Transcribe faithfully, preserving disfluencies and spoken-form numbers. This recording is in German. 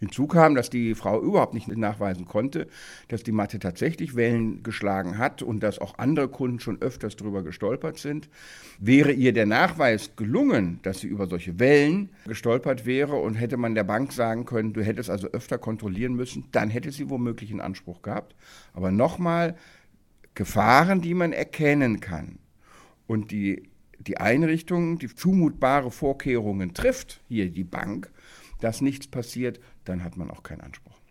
Hinzu kam, dass die Frau überhaupt nicht nachweisen konnte, dass die Matte tatsächlich Wellen geschlagen hat und dass auch andere Kunden schon öfters drüber gestolpert sind. Wäre ihr der Nachweis gelungen, dass sie über solche Wellen gestolpert wäre und hätte man der Bank sagen können, du hättest also öfter kontrollieren müssen, dann hätte sie womöglich einen Anspruch gehabt. Aber nochmal, Gefahren, die man erkennen kann und die, die Einrichtung, die zumutbare Vorkehrungen trifft, hier die Bank, dass nichts passiert, dann hat man auch keinen Anspruch.